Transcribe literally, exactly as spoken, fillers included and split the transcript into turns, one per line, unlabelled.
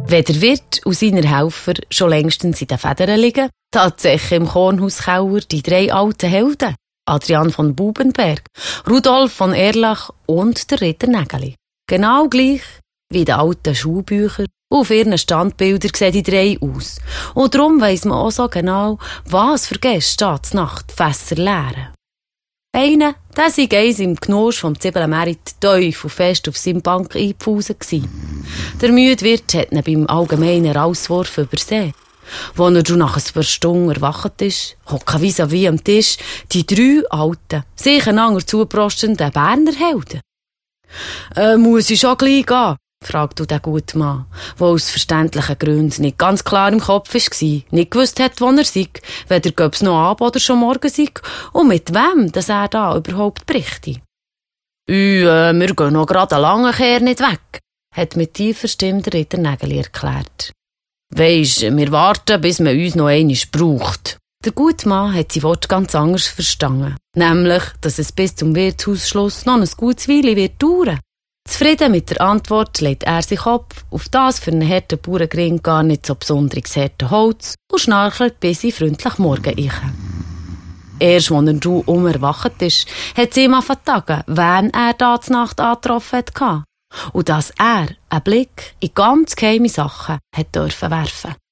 Wenn der Wirt und seine Helfer schon längstens in den Federn liegen, tatsächlich im Kornhauskeller die drei alten Helden, Adrian von Bubenberg, Rudolf von Erlach und der Ritter Nägeli. Genau gleich wie in den alten Schulbüchern. Auf ihren Standbildern sehen die drei aus. Und darum weiss man auch so genau, was für Gäste da zur Nacht Fässer leeren. Einer, der sei eins im Gnosch vom Zibelemärit tief und fest auf seine Bank eingepfusen gsi. Der müde Wirt hat ihn beim allgemeinen Rauswurf übersehen. Als er schon nach ein paar Stunden erwacht ist, hocken vis-à-vis am Tisch die drei alten, sich einander zuprostenden Berner Helden. Äh, muss ich schon gleich gehen? Fragte der gute Mann, der aus verständlichen Gründen nicht ganz klar im Kopf war, nicht gewusst hat, wo er sei, weder ob es noch Abend oder schon morgen sei und mit wem dass er da überhaupt berichte. «Ü, äh, wir gehen noch gerade einen langen Kehr nicht weg», hat mit tiefer Stimme der Ritter Nägeli erklärt. «Weisst, wir warten, bis man uns noch einmal braucht.» Der gute Mann hat sein Wort ganz anders verstanden, nämlich, dass es bis zum Wirtshausschluss noch ein gutes Weile wird dauern. Zufrieden mit der Antwort legt er sich Kopf auf das für einen harten Bauerngring gar nicht so besonderes harte Holz und schnarchelt bis in freundlich Morgen ich. Erst als er um erwacht ist, hat sie ihm angefangen, wen er da zur Nacht angetroffen hatte. Und dass er einen Blick in ganz geheime Sachen hat dürfen werfen.